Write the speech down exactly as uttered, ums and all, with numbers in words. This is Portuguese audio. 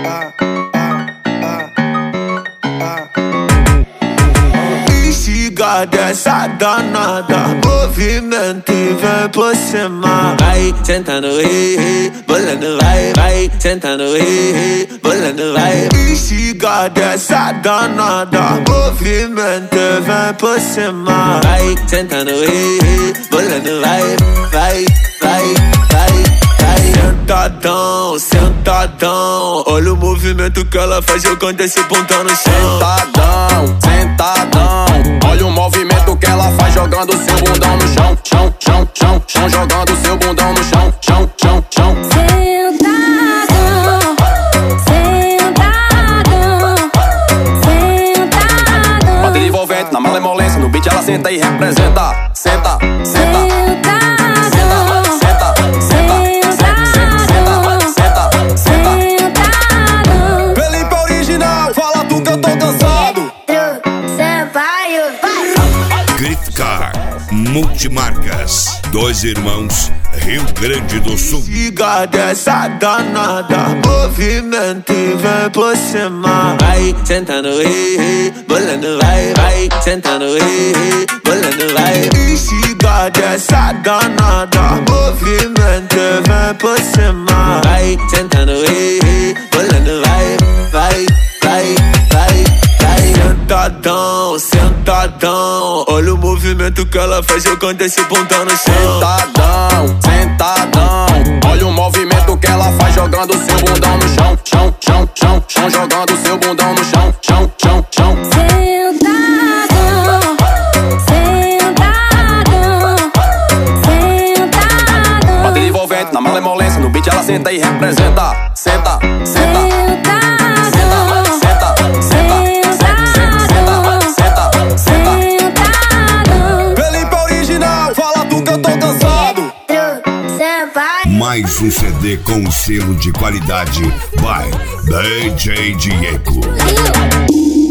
Instiga dessa danada, movimento e vem por cima. Vai sentando, ei, ei, bolando, vai, vai sentando, ei, ei, bolando, vai. Instiga dessa danada, movimento e vem por cima. Vai sentando, ei, ei, bolando, vai, vai, vai, vai. Sentadão, sentadão, olha o movimento que ela faz jogando esse bundão no chão. Sentadão, sentadão, olha o movimento que ela faz jogando seu bundão no chão. Chão, chão, chão, chão, jogando seu bundão no chão. Chão, chão, chão. Sentadão, sentadão, sentadão. Bater envolvente na malemolência, no beat ela senta e representa. Senta, senta. Multimarcas, dois irmãos, Rio Grande do Sul. Siga dessa danada, movimento e vem por cima. Vai sentando, ei, ei, bolando, vai, vai sentando, ei, ei, bolando, vai. Siga dessa danada, movimento e vem por cima. Vai sentando, ei, ei, bolando, vai, vai, vai, vai. Sentadão, sentadão, olha o movimento que ela faz jogando esse bundão no chão. Sentadão, sentadão, olha o movimento que ela faz jogando seu bundão no chão. Chão, chão, chão, chão, jogando seu bundão no chão. Chão, chão, chão. Sentadão, sentadão, sentadão. Bater envolvente na malemolência, no beat ela senta e representa. Senta, senta. Mais um C D com selo de qualidade by D J Diego.